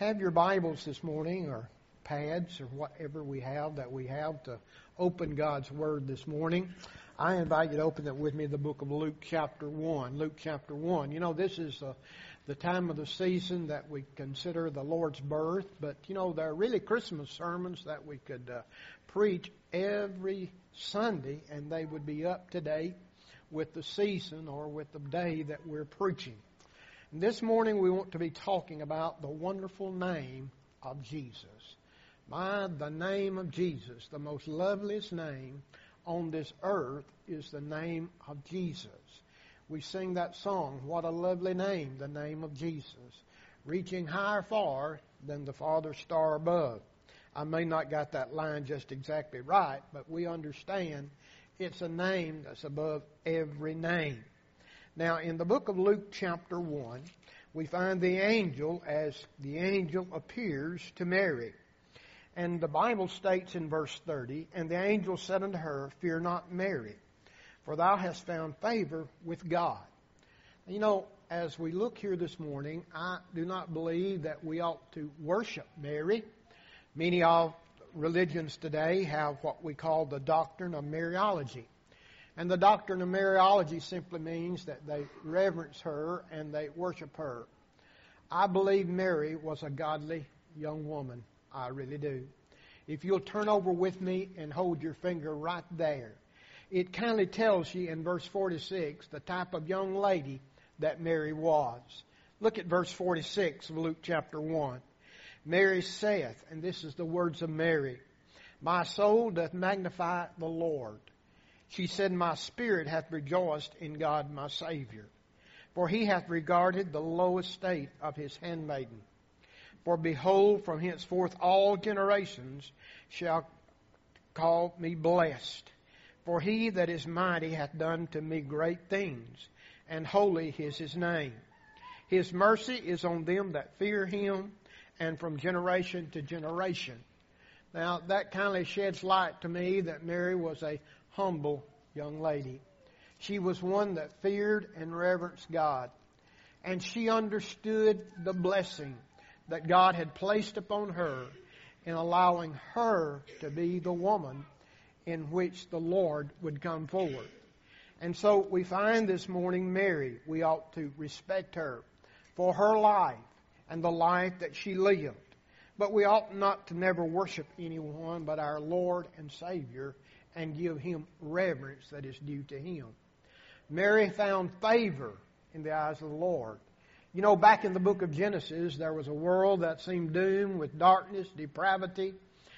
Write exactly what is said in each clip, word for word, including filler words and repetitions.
have your Bibles this morning, or pads, or whatever we have that we have to open God's Word this morning, I invite you to open it with me, the book of Luke chapter one. Luke chapter one. You know, this is uh, the time of the season that we consider the Lord's birth, but, you know, there are really Christmas sermons that we could uh, preach every Sunday, and they would be up to date with the season or with the day that we're preaching. And this morning we want to be talking about the wonderful name of Jesus. My, the name of Jesus, the most loveliest name on this earth is the name of Jesus. We sing that song, what a lovely name, the name of Jesus, reaching higher far than the farthest star above. I may not got that line just exactly right, but we understand it's a name that's above every name. Now, in the book of Luke chapter one, we find the angel as the angel appears to Mary. And the Bible states in verse thirty, "And the angel said unto her, Fear not, Mary, for thou hast found favor with God." You know, as we look here this morning, I do not believe that we ought to worship Mary. Many of religions today have what we call the doctrine of Mariology. And the doctrine of Mariology simply means that they reverence her and they worship her. I believe Mary was a godly young woman. I really do. If you'll turn over with me and hold your finger right there, it kindly tells you in verse forty-six the type of young lady that Mary was. Look at verse forty-six of Luke chapter one. "Mary saith," and this is the words of Mary, "My soul doth magnify the Lord. She said, My spirit hath rejoiced in God my Savior. For he hath regarded the low estate of his handmaiden. For behold, from henceforth all generations shall call me blessed. For he that is mighty hath done to me great things, and holy is his name. His mercy is on them that fear him, and from generation to generation." Now, that kindly sheds light to me that Mary was a humble young lady. She was one that feared and reverenced God. And she understood the blessing that God had placed upon her in allowing her to be the woman in which the Lord would come forward. And so we find this morning Mary, we ought to respect her for her life and the life that she lived. But we ought not to never worship anyone but our Lord and Savior and give Him reverence that is due to Him. Mary found favor in the eyes of the Lord. You know, back in the book of Genesis, there was a world that seemed doomed with darkness, depravity,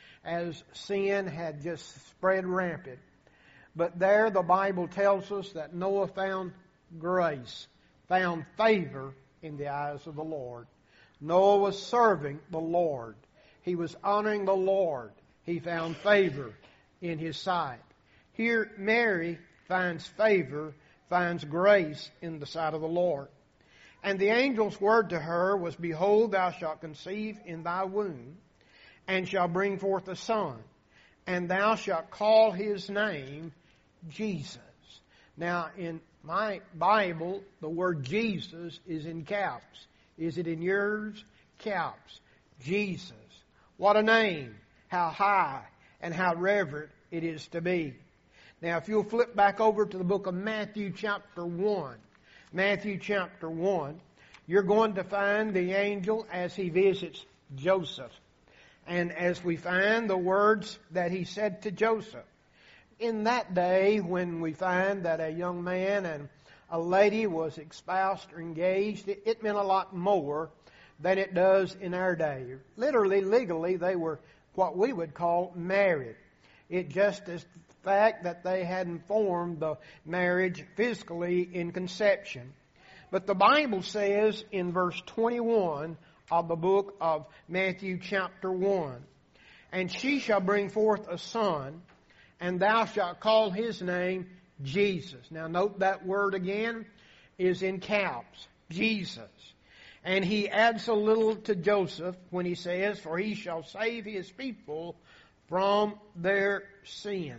as sin had just spread rampant. But there the Bible tells us that Noah found grace, found favor in the eyes of the Lord. Noah was serving the Lord. He was honoring the Lord. He found favor in his sight. Here, Mary finds favor, finds grace in the sight of the Lord. "And the angel's word to her was, Behold, thou shalt conceive in thy womb, and shall bring forth a son, and thou shalt call his name Jesus." Now, in my Bible, the word Jesus is in caps. Is it in yours? Caps. Jesus. What a name. How high and how reverent it is to be. Now, if you'll flip back over to the book of Matthew chapter one. Matthew chapter one. You're going to find the angel as he visits Joseph. And as we find the words that he said to Joseph. In that day when we find that a young man and a lady was espoused or engaged, it, it meant a lot more than it does in our day. Literally, legally, they were what we would call married. It just is the fact that they hadn't formed the marriage physically in conception. But the Bible says in verse twenty-one of the book of Matthew chapter one, "And she shall bring forth a son, and thou shalt call his name Jesus." Now note that word again is in caps. Jesus. And he adds a little to Joseph when he says, "For he shall save his people from their sins."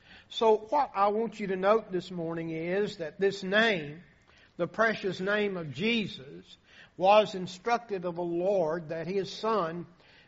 So what I want you to note this morning is that this name, the precious name of Jesus, was instructed of the Lord that his son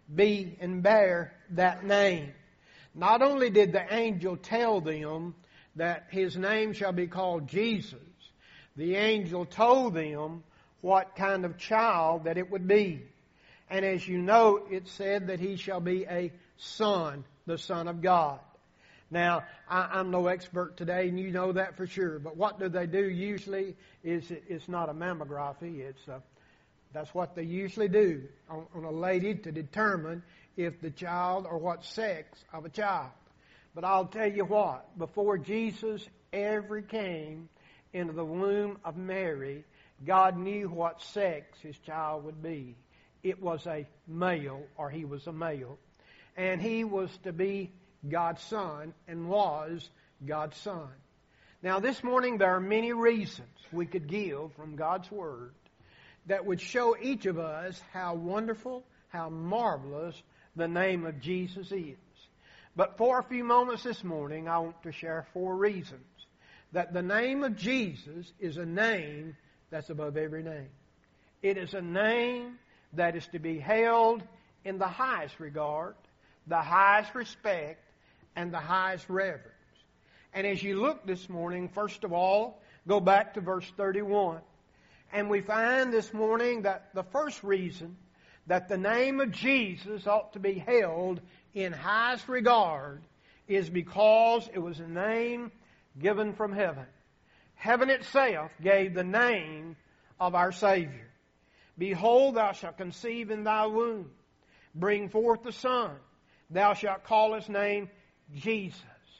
be and bear that name. Not only did the angel tell them that his name shall be called Jesus, the angel told them what kind of child that it would be. And as you know, it said that he shall be a son, the Son of God. Now, I, I'm no expert today, and you know that for sure. But what do they do usually is it, it's not a mammography. It's a, that's what they usually do on, on a lady to determine if the child or what sex of a child. But I'll tell you what, before Jesus ever came into the womb of Mary, God knew what sex his child would be. It was a male, or he was a male. And he was to be God's son, and was God's son. Now this morning there are many reasons we could give from God's Word that would show each of us how wonderful, how marvelous the name of Jesus is. But for a few moments this morning, I want to share four reasons that the name of Jesus is a name that's above every name. It is a name that is to be held in the highest regard, the highest respect, and the highest reverence. And as you look this morning, first of all, go back to verse thirty-one. And we find this morning that the first reason that the name of Jesus ought to be held in highest regard is because it was a name given from heaven. Heaven itself gave the name of our Savior. Behold, thou shalt conceive in thy womb, bring forth the Son. Thou shalt call his name Jesus.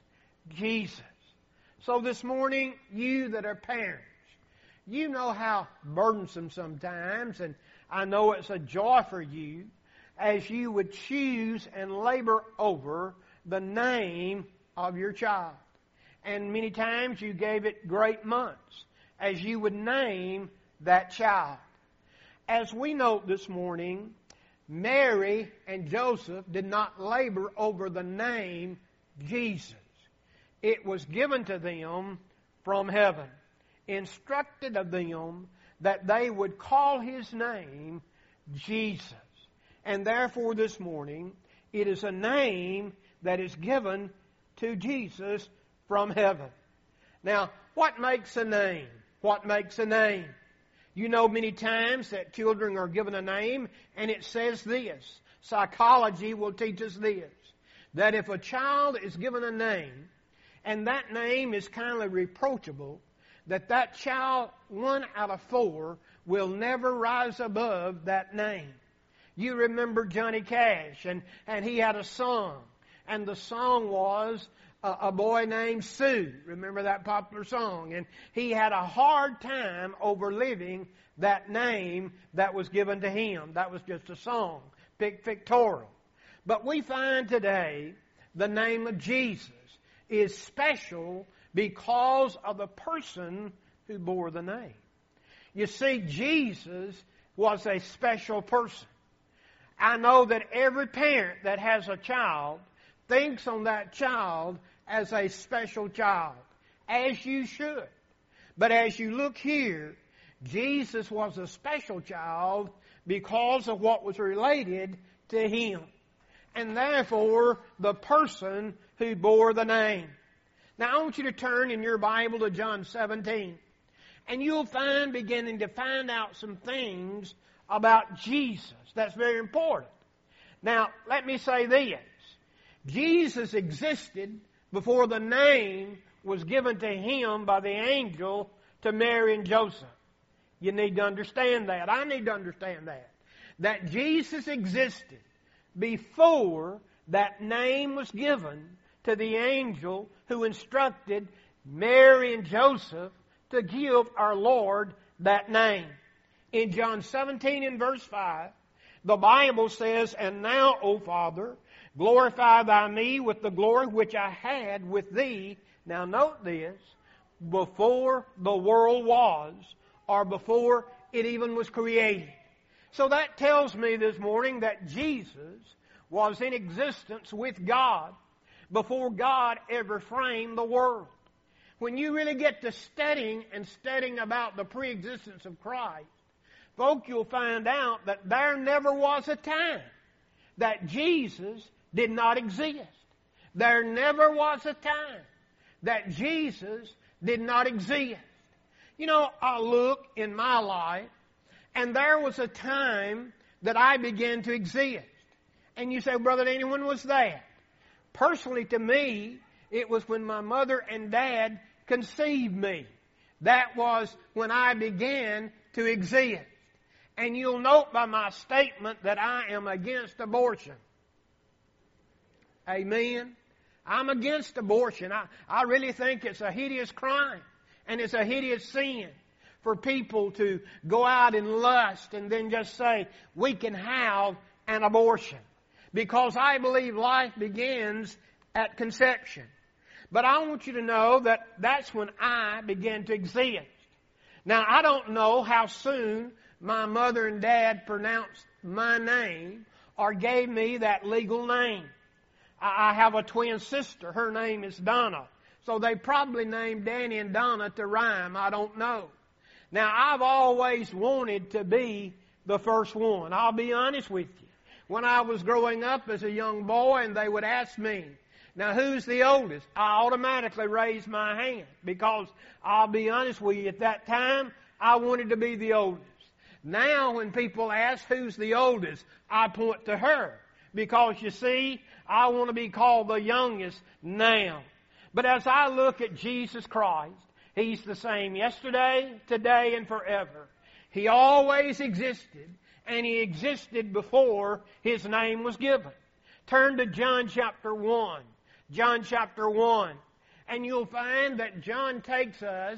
Jesus. So this morning, you that are parents, you know how burdensome sometimes, and I know it's a joy for you, as you would choose and labor over the name of your child. And many times you gave it great months as you would name that child. As we note this morning, Mary and Joseph did not labor over the name Jesus. It was given to them from heaven, instructed of them that they would call his name Jesus. And therefore this morning, it is a name that is given to Jesus from heaven. Now, what makes a name? What makes a name? You know many times that children are given a name, and it says this. Psychology will teach us this. That if a child is given a name, and that name is kind of reproachable, that that child, one out of four, will never rise above that name. You remember Johnny Cash, and, and he had a song, and the song was a, a boy named Sue. Remember that popular song? And he had a hard time overliving that name that was given to him. That was just a song, pictorial. But we find today the name of Jesus is special because of the person who bore the name. You see, Jesus was a special person. I know that every parent that has a child thinks on that child as a special child, as you should. But as you look here, Jesus was a special child because of what was related to him. And therefore, the person who bore the name. Now, I want you to turn in your Bible to John seventeen. And you'll find, beginning to find out some things about Jesus. That's very important. Now, let me say this. Jesus existed before the name was given to him by the angel to Mary and Joseph. You need to understand that. I need to understand that. That Jesus existed before that name was given to the angel who instructed Mary and Joseph to give our Lord that name. In John seventeen and verse five, the Bible says, And now, O Father, glorify thy me with the glory which I had with thee. Now note this, before the world was, or before it even was created. So that tells me this morning that Jesus was in existence with God before God ever framed the world. When you really get to studying and studying about the preexistence of Christ, folk, you'll find out that there never was a time that Jesus did not exist. There never was a time that Jesus did not exist. You know, I look in my life, and there was a time that I began to exist. And you say, Brother Danny, when was that? Personally, to me, it was when my mother and dad conceived me. That was when I began to exist. And you'll note by my statement that I am against abortion. Amen. I'm against abortion. I, I really think it's a hideous crime. And it's a hideous sin for people to go out and lust and then just say, we can have an abortion. Because I believe life begins at conception. But I want you to know that that's when I began to exist. Now, I don't know how soon my mother and dad pronounced my name or gave me that legal name. I have a twin sister. Her name is Donna. So they probably named Danny and Donna to rhyme. I don't know. Now, I've always wanted to be the first one. I'll be honest with you. When I was growing up as a young boy and they would ask me, now who's the oldest? I automatically raised my hand because I'll be honest with you, at that time, I wanted to be the oldest. Now when people ask who's the oldest, I point to her because you see, I want to be called the youngest now. But as I look at Jesus Christ, He's the same yesterday, today, and forever. He always existed, and He existed before His name was given. Turn to John chapter one. John chapter one. And you'll find that John takes us,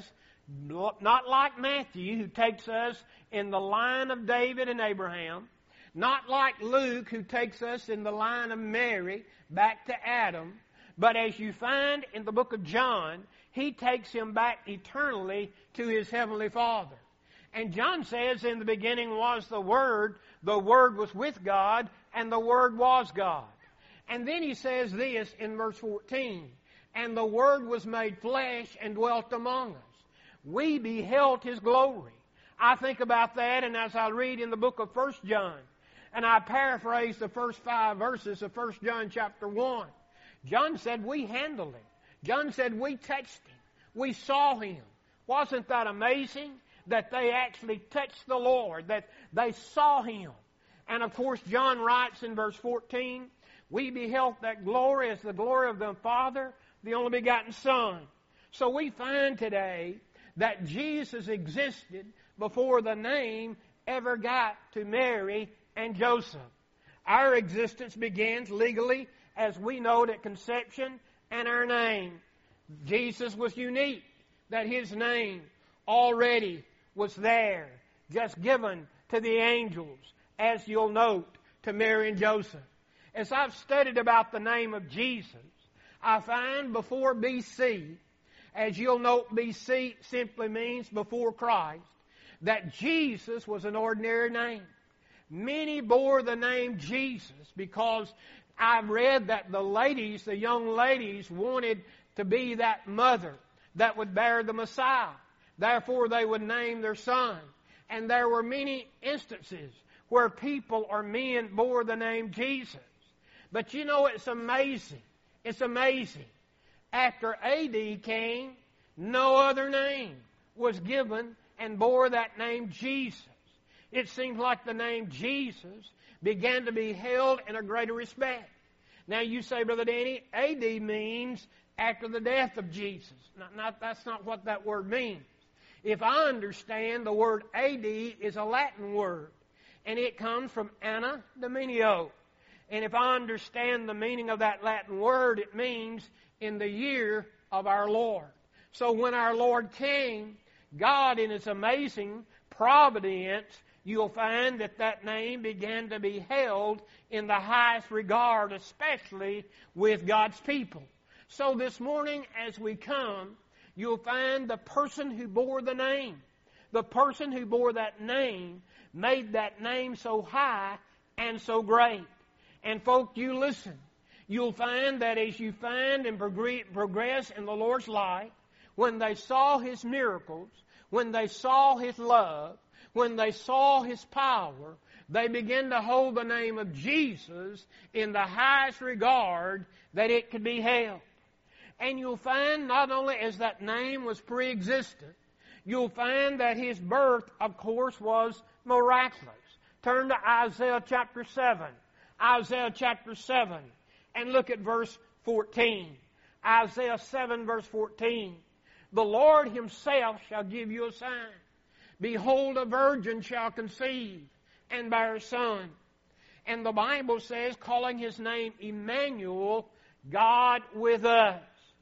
not like Matthew, who takes us in the line of David and Abraham, not like Luke, who takes us in the line of Mary, back to Adam, but as you find in the book of John, he takes him back eternally to his heavenly Father. And John says, in the beginning was the Word, the Word was with God, and the Word was God. And then he says this in verse fourteen, and the Word was made flesh and dwelt among us. We beheld His glory. I think about that, and as I read in the book of First John, and I paraphrase the first five verses of First John chapter one, John said we handled Him. John said we touched Him. We saw Him. Wasn't that amazing? That they actually touched the Lord, that they saw Him. And of course, John writes in verse fourteen, we beheld that glory as the glory of the Father, the only begotten Son. So we find today that Jesus existed before the name ever got to Mary and Joseph. Our existence begins legally, as we know it, at conception and our name. Jesus was unique, that His name already was there, just given to the angels, as you'll note, to Mary and Joseph. As I've studied about the name of Jesus, I find before B C, as you'll note, B C simply means before Christ, that Jesus was an ordinary name. Many bore the name Jesus because I've read that the ladies, the young ladies, wanted to be that mother that would bear the Messiah. Therefore, they would name their son. And there were many instances where people or men bore the name Jesus. But you know, it's amazing. It's amazing. After A D came, no other name was given and bore that name Jesus. It seems like the name Jesus began to be held in a greater respect. Now you say, Brother Danny, A D means after the death of Jesus. Not, not, that's not what that word means. If I understand, the word A D is a Latin word, and it comes from Anno Domini. And if I understand the meaning of that Latin word, it means in the year of our Lord. So when our Lord came, God in His amazing providence, you'll find that that name began to be held in the highest regard, especially with God's people. So this morning as we come, you'll find the person who bore the name. The person who bore that name made that name so high and so great. And folk, you listen. You'll find that as you find and progress in the Lord's life, when they saw His miracles, when they saw His love, when they saw His power, they began to hold the name of Jesus in the highest regard that it could be held. And you'll find not only as that name was pre-existent, you'll find that His birth, of course, was miraculous. Turn to Isaiah chapter seven. Isaiah chapter seven. And look at verse fourteen. Isaiah seven verse fourteen. The Lord Himself shall give you a sign. Behold, a virgin shall conceive and bear a son. And the Bible says, calling His name Emmanuel, God with us.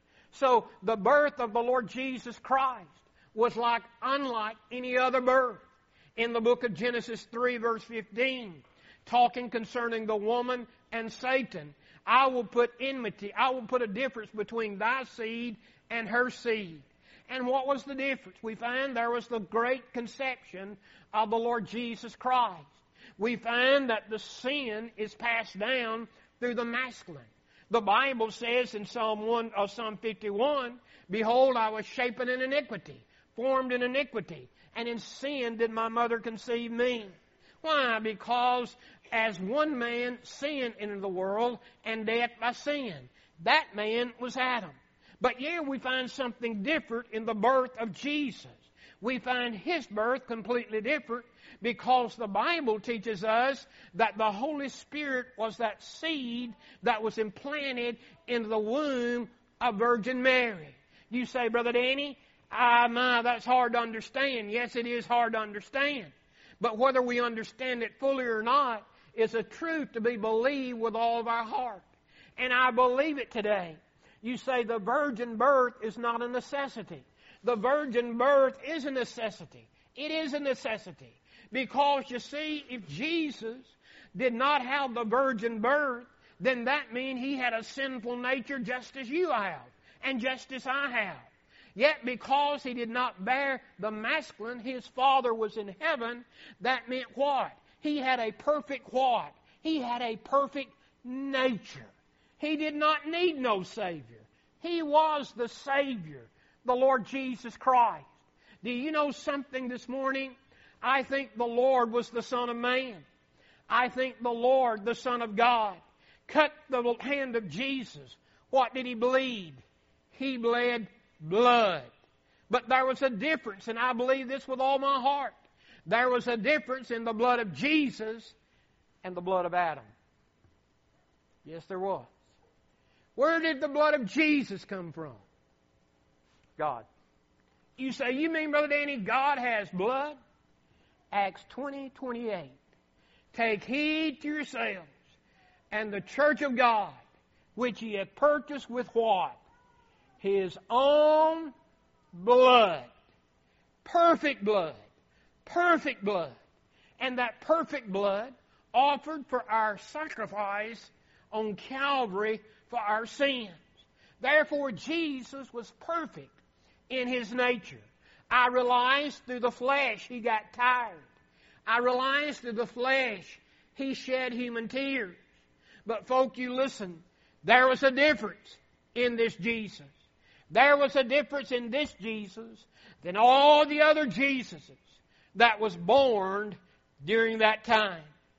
So the birth of the Lord Jesus Christ was like unlike any other birth. In the book of Genesis three verse fifteen, talking concerning the woman and Satan, I will put enmity, I will put a difference between thy seed and her seed. And what was the difference? We find there was the great conception of the Lord Jesus Christ. We find that the sin is passed down through the masculine. The Bible says in Psalm one or Psalm fifty-one, behold, I was shapen in iniquity, formed in iniquity, and in sin did my mother conceive me. Why? Because as one man sin entered the world, and death by sin. That man was Adam. But here we find something different in the birth of Jesus. We find His birth completely different because the Bible teaches us that the Holy Spirit was that seed that was implanted into the womb of Virgin Mary. You say, Brother Danny, ah, my, that's hard to understand. Yes, it is hard to understand. But whether we understand it fully or not is a truth to be believed with all of our heart. And I believe it today. You say the virgin birth is not a necessity. The virgin birth is a necessity. It is a necessity. Because, you see, if Jesus did not have the virgin birth, then that means He had a sinful nature just as you have, and just as I have. Yet because He did not bear the masculine, His Father was in heaven, that meant what? He had a perfect what? He had a perfect nature. He did not need no Savior. He was the Savior, the Lord Jesus Christ. Do you know something this morning? I think the Lord was the Son of Man. I think the Lord, the Son of God, cut the hand of Jesus. What did He bleed? He bled blood. But there was a difference, and I believe this with all my heart. There was a difference in the blood of Jesus and the blood of Adam. Yes, there was. Where did the blood of Jesus come from? God. You say, you mean, Brother Danny, God has blood? Acts twenty, twenty-eight. Take heed to yourselves and the church of God, which He hath purchased with what? His own blood. Perfect blood. Perfect blood. And that perfect blood offered for our sacrifice on Calvary for our sins. Therefore, Jesus was perfect in His nature. I realized through the flesh He got tired. I realized through the flesh He shed human tears. But folk, you listen, there was a difference in this Jesus. There was a difference in this Jesus than all the other Jesuses that was born during that time.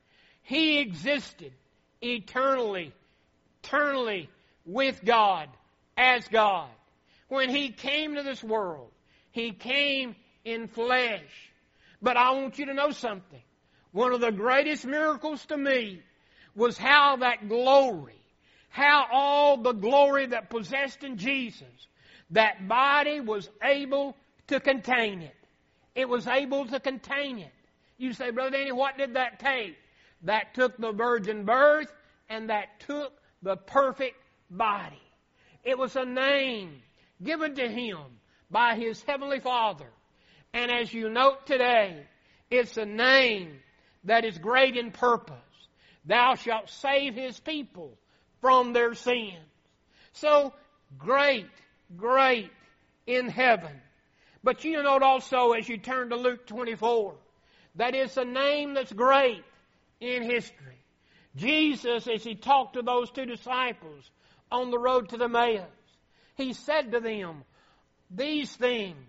He existed eternally, eternally with God, as God. When He came to this world, He came in flesh. But I want you to know something. One of the greatest miracles to me was how that glory, how all the glory that possessed in Jesus, that body was able to contain it. It was able to contain it. You say, Brother Danny, what did that take? That took the virgin birth, and that took the perfect body. It was a name given to Him by His Heavenly Father. And as you note today, it's a name that is great in purpose. Thou shalt save His people from their sins. So, great, great in heaven. But you note also as you turn to Luke twenty-four, that it's a name that's great in history. Jesus, as He talked to those two disciples on the road to Emmaus, He said to them, these things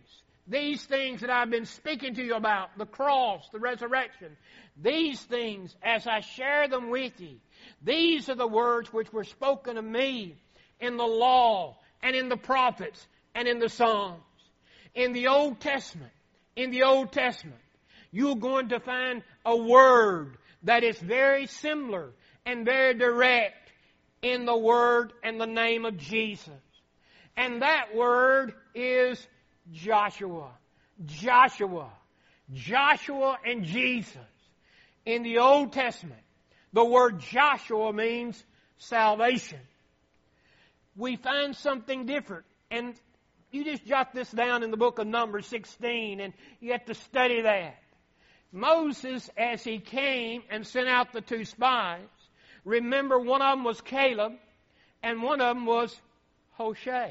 these things that I've been speaking to you about, the cross, the resurrection, these things, as I share them with you, these are the words which were spoken of me in the law and in the prophets and in the Psalms. In the Old Testament, in the Old Testament, you're going to find a word that is very similar and very direct in the word and the name of Jesus. And that word is Joshua. Joshua. Joshua and Jesus. In the Old Testament, the word Joshua means salvation. We find something different. And you just jot this down in the book of Numbers sixteen, and you have to study that. Moses, as he came and sent out the two spies, remember one of them was Caleb, and one of them was Hoshea.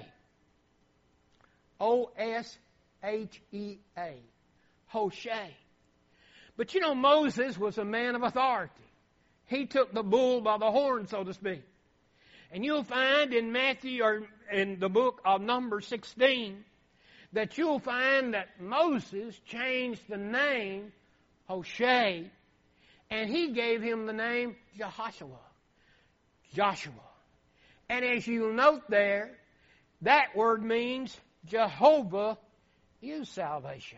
O S H E A. Hoshea. But you know, Moses was a man of authority. He took the bull by the horn, so to speak. And you'll find in Matthew, or in the book of Numbers sixteen, that you'll find that Moses changed the name Hoshea, and he gave him the name Jehoshua. Joshua. And as you'll note there, that word means Jehovah is salvation.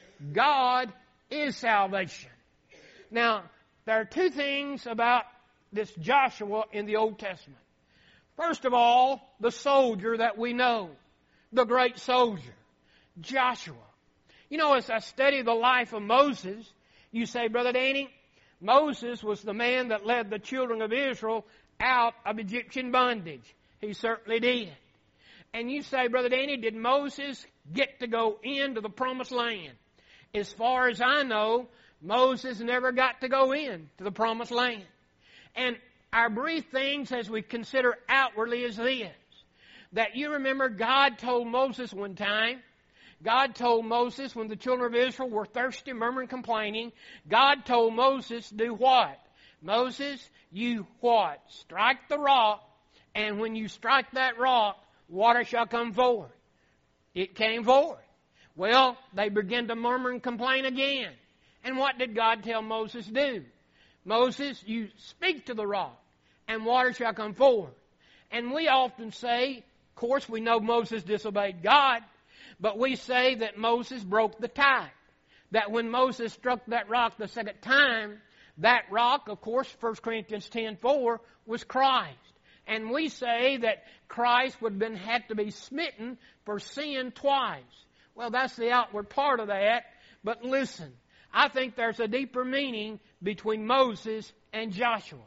God is salvation. Now, there are two things about this Joshua in the Old Testament. First of all, the soldier that we know, the great soldier, Joshua. You know, as I study the life of Moses, you say, Brother Danny, Moses was the man that led the children of Israel out of Egyptian bondage. He certainly did. And you say, Brother Danny, did Moses get to go into the promised land? As far as I know, Moses never got to go in to the promised land. And our brief things as we consider outwardly is this, that you remember God told Moses one time, God told Moses when the children of Israel were thirsty, murmuring, complaining, God told Moses to do what? Moses, you what? Strike the rock, and when you strike that rock, water shall come forth. It came forth. Well, they began to murmur and complain again. And what did God tell Moses to do? Moses, you speak to the rock, and water shall come forth. And we often say, of course we know Moses disobeyed God, but we say that Moses broke the tie. That when Moses struck that rock the second time, that rock, of course, First Corinthians ten four, was Christ. And we say that Christ would have been, had to be smitten for sin twice. Well, that's the outward part of that. But listen, I think there's a deeper meaning between Moses and Joshua.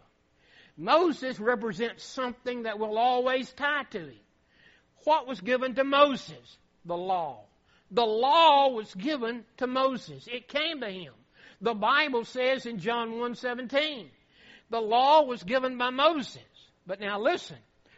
Moses represents something that will always tie to him. What was given to Moses? The law. The law was given to Moses. It came to him. The Bible says in John one seventeen, the law was given by Moses. But now listen,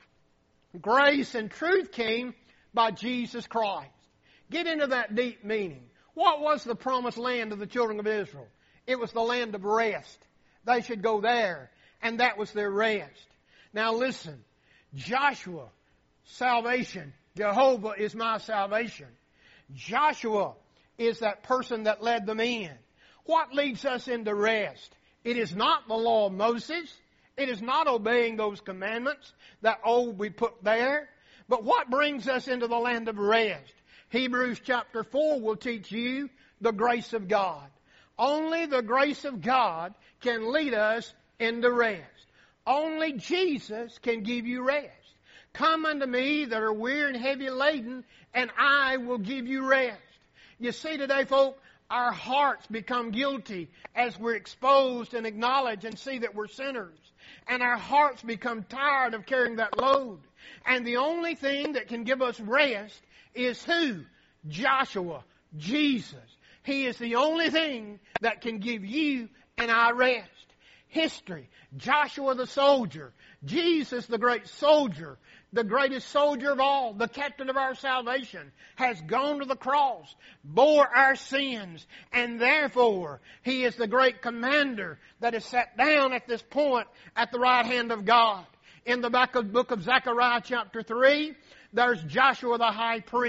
grace and truth came by Jesus Christ. Get into that deep meaning. What was the promised land of the children of Israel? It was the land of rest. They should go there, and that was their rest. Now listen, Joshua, salvation. Jehovah is my salvation. Joshua is that person that led them in. What leads us into rest? It is not the law of Moses. It is not obeying those commandments that, oh, we put there. But what brings us into the land of rest? Hebrews chapter four will teach you the grace of God. Only the grace of God can lead us into rest. Only Jesus can give you rest. Come unto me that are weary and heavy laden, and I will give you rest. You see today, folk, our hearts become guilty as we're exposed and acknowledge and see that we're sinners. And our hearts become tired of carrying that load. And the only thing that can give us rest is who? Joshua, Jesus. He is the only thing that can give you and I rest. History, Joshua the soldier, Jesus the great soldier, the greatest soldier of all, the captain of our salvation, has gone to the cross, bore our sins, and therefore He is the great commander that is sat down at this point at the right hand of God. In the back of the book of Zechariah chapter three, there's Joshua the high priest.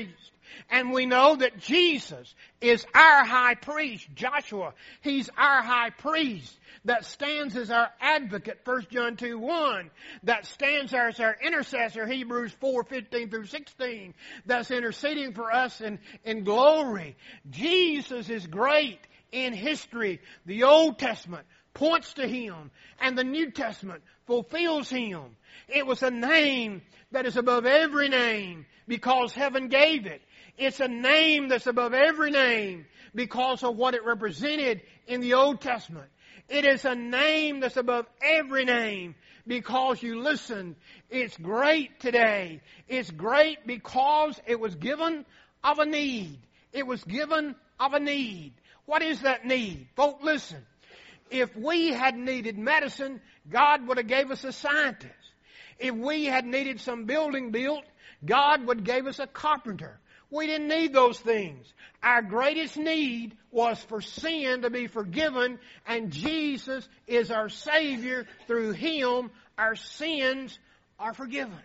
And we know that Jesus is our high priest, Joshua. He's our high priest that stands as our advocate, First John two one. That stands as our intercessor, Hebrews four fifteen through sixteen. That's interceding for us in, in glory. Jesus is great in history. The Old Testament points to Him, and the New Testament fulfills Him. It was a name that is above every name because heaven gave it. It's a name that's above every name because of what it represented in the Old Testament. It is a name that's above every name because, you listen, it's great today. It's great because it was given of a need. It was given of a need. What is that need? Folk, listen. If we had needed medicine, God would have gave us a scientist. If we had needed some building built, God would have gave us a carpenter. We didn't need those things. Our greatest need was for sin to be forgiven, and Jesus is our Savior. Through Him, our sins are forgiven.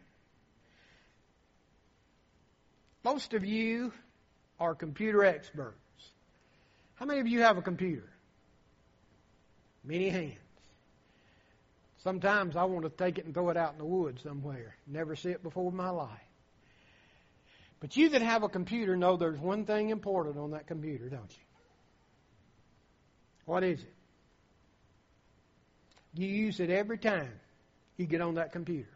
Most of you are computer experts. How many of you have a computer? Many hands. Sometimes I want to take it and throw it out in the woods somewhere. Never see it before in my life. But you that have a computer know there's one thing important on that computer, don't you? What is it? You use it every time you get on that computer.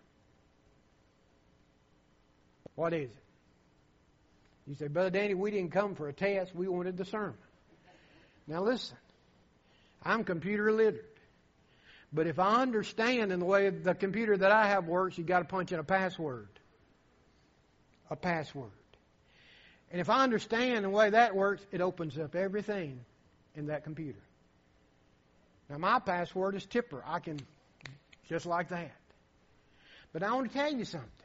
What is it? You say, Brother Danny, we didn't come for a test. We wanted the sermon. Now listen, I'm computer literate. But if I understand in the way the computer that I have works, you've got to punch in a password. A password. And if I understand the way that works, it opens up everything in that computer. Now my password is Tipper. I can, just like that. But I want to tell you something.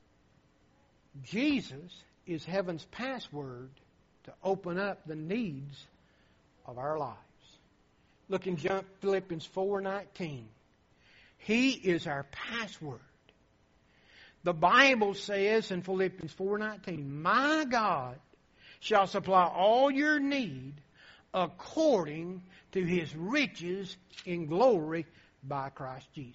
Jesus is heaven's password to open up the needs of our lives. Look in Philippians four nineteen. He is our password. The Bible says in Philippians four nineteen, my God shall supply all your need according to His riches in glory by Christ Jesus.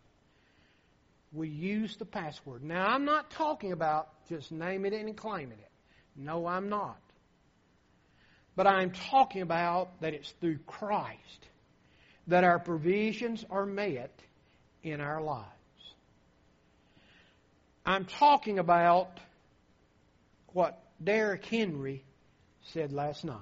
We use the password. Now, I'm not talking about just naming it and claiming it. No, I'm not. But I'm talking about that it's through Christ that our provisions are met in our lives. I'm talking about what Derek Henry said last night.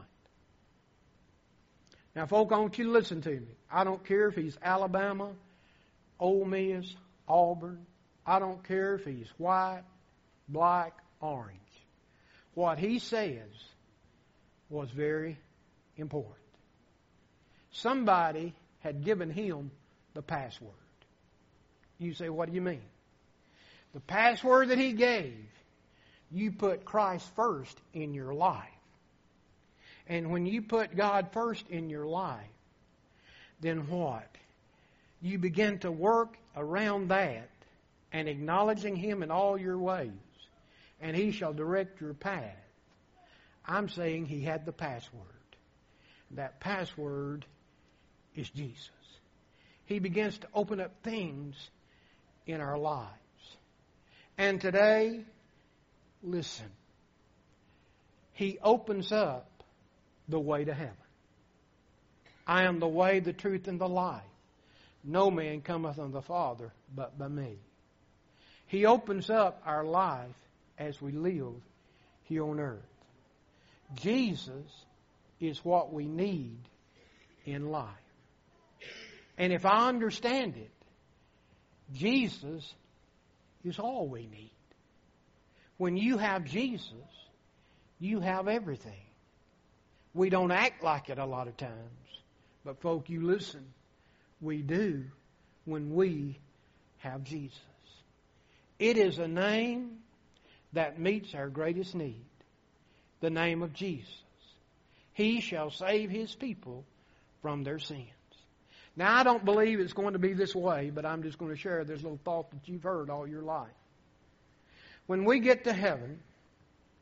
Now, folk, I want you to listen to me. I don't care if he's Alabama, Ole Miss, Auburn. I don't care if he's white, black, orange. What he says was very important. Somebody had given him the password. You say, what do you mean? The password that he gave, you put Christ first in your life. And when you put God first in your life, then what? You begin to work around that and acknowledging Him in all your ways, and He shall direct your path. I'm saying he had the password. That password is Jesus. He begins to open up things in our lives. And today, listen, He opens up the way to heaven. I am the way, the truth, and the life. No man cometh unto the Father but by me. He opens up our life as we live here on earth. Jesus is what we need in life. And if I understand it, Jesus is all we need. When you have Jesus, you have everything. We don't act like it a lot of times. But folk, you listen, we do when we have Jesus. It is a name that meets our greatest need. The name of Jesus. He shall save His people from their sins. Now, I don't believe it's going to be this way, but I'm just going to share this little thought that you've heard all your life. When we get to heaven,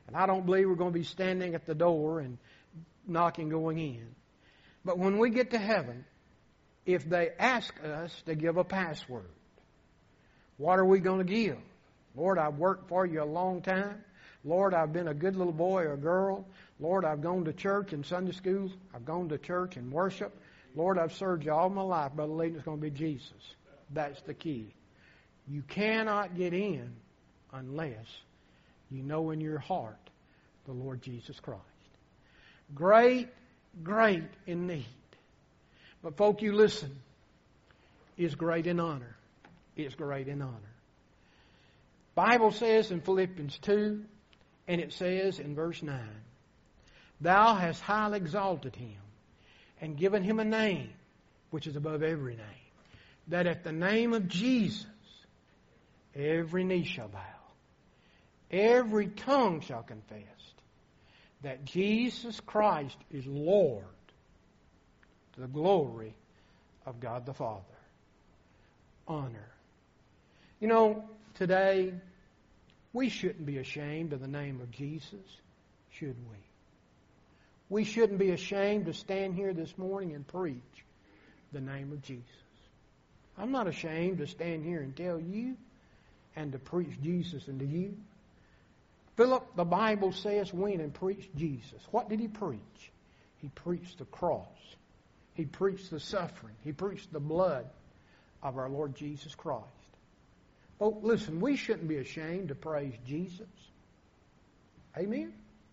And I don't believe we're going to be standing at the door and knocking going in. But when we get to heaven, if they ask us to give a password, what are we going to give? Lord, I've worked for you a long time. Lord, I've been a good little boy or girl. Lord, I've gone to church and Sunday school. I've gone to church and worship. Lord, I've served you all my life. Brother Layton, it's going to be Jesus. That's the key. You cannot get in unless you know in your heart the Lord Jesus Christ. Great, great in need. But folk, you listen, is great in honor. It's great in honor. Bible says in Philippians two, and it says in verse nine, Thou hast highly exalted him and given him a name which is above every name, that at the name of Jesus every knee shall bow, every tongue shall confess that Jesus Christ is Lord, to the glory of God the Father. Honor. You know, today, we shouldn't be ashamed of the name of Jesus, should we? We shouldn't be ashamed to stand here this morning and preach the name of Jesus. I'm not ashamed to stand here and tell you and to preach Jesus unto you. Philip, the Bible says, went and preached Jesus. What did he preach? He preached the cross. He preached the suffering. He preached the blood of our Lord Jesus Christ. Oh, listen, we shouldn't be ashamed to praise Jesus. Amen?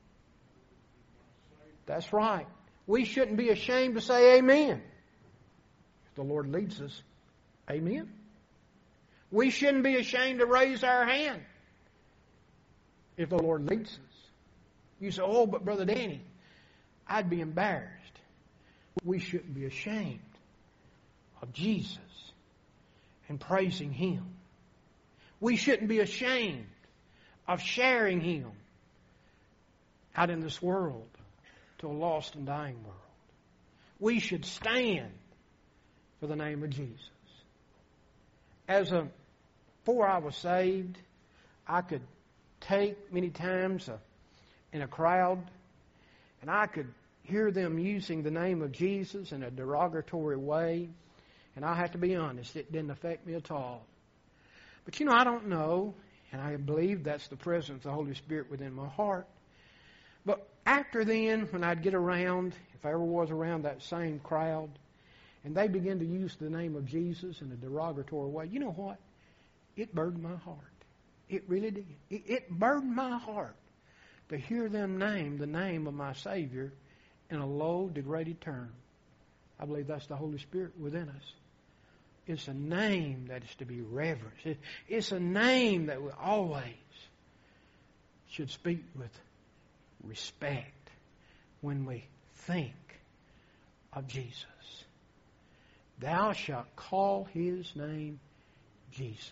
That's right. We shouldn't be ashamed to say amen. If the Lord leads us, amen. We shouldn't be ashamed to raise our hand if the Lord leads us. You say, oh, but Brother Danny, I'd be embarrassed. We shouldn't be ashamed of Jesus and praising Him. We shouldn't be ashamed of sharing Him out in this world to a lost and dying world. We should stand for the name of Jesus. As a, before I was saved, I could take many times a, in a crowd, and I could hear them using the name of Jesus in a derogatory way, and I have to be honest, it didn't affect me at all. But you know, I don't know, and I believe that's the presence of the Holy Spirit within my heart. But after then, when I'd get around, if I ever was around that same crowd, and they began to use the name of Jesus in a derogatory way, you know what? It burdened my heart. It really did. It, it burdened my heart to hear them name the name of my Savior in a low, degraded term. I believe that's the Holy Spirit within us. It's a name that is to be reverenced. It, it's a name that we always should speak with respect when we think of Jesus. Thou shalt call His name Jesus.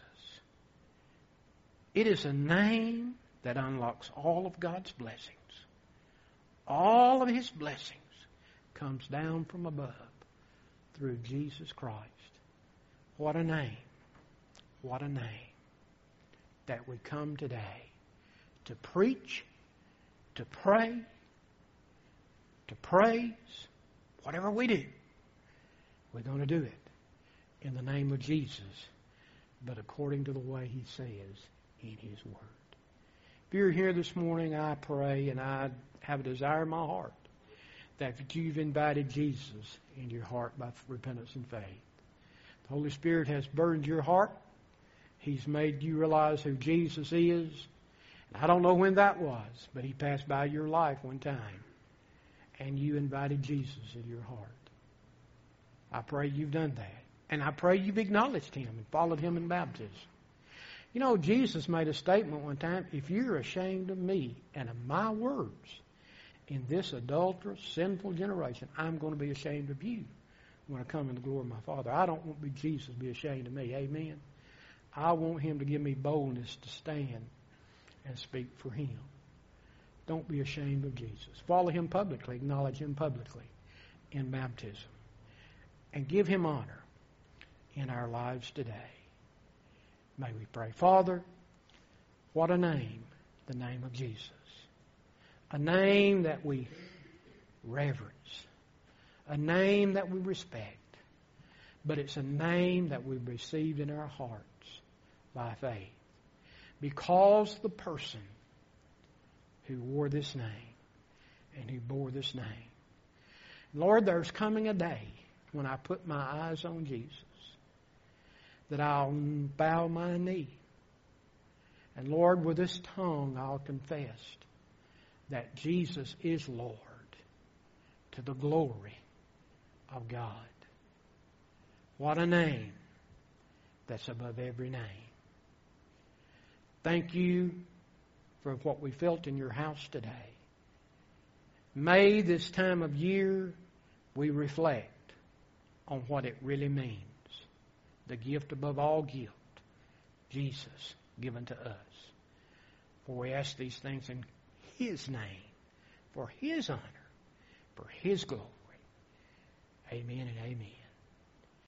It is a name that unlocks all of God's blessings. All of His blessings comes down from above through Jesus Christ. What a name. What a name that we come today to preach, to pray, to praise, whatever we do. We're going to do it in the name of Jesus, but according to the way He says in His Word. If you're here this morning, I pray and I have a desire in my heart that you've invited Jesus in your heart by repentance and faith. The Holy Spirit has burdened your heart. He's made you realize who Jesus is. And I don't know when that was, but He passed by your life one time, and you invited Jesus in your heart. I pray you've done that. And I pray you've acknowledged Him and followed Him in baptism. You know, Jesus made a statement one time, if you're ashamed of me and of my words in this adulterous, sinful generation, I'm going to be ashamed of you when I come in the glory of my Father. I don't want Jesus to be ashamed of me. Amen. I want Him to give me boldness to stand and speak for Him. Don't be ashamed of Jesus. Follow Him publicly. Acknowledge Him publicly in baptism. And give Him honor in our lives today. May we pray. Father, what a name, the name of Jesus. A name that we reverence. A name that we respect. But it's a name that we've received in our hearts by faith. Because the person who wore this name and who bore this name. Lord, there's coming a day when I put my eyes on Jesus that I'll bow my knee. And Lord, with this tongue I'll confess that Jesus is Lord to the glory of God. What a name that's above every name. Thank you for what we felt in your house today. May this time of year we reflect on what it really means. The gift above all gift, Jesus given to us. For we ask these things in His name, for His honor, for His glory. Amen and amen.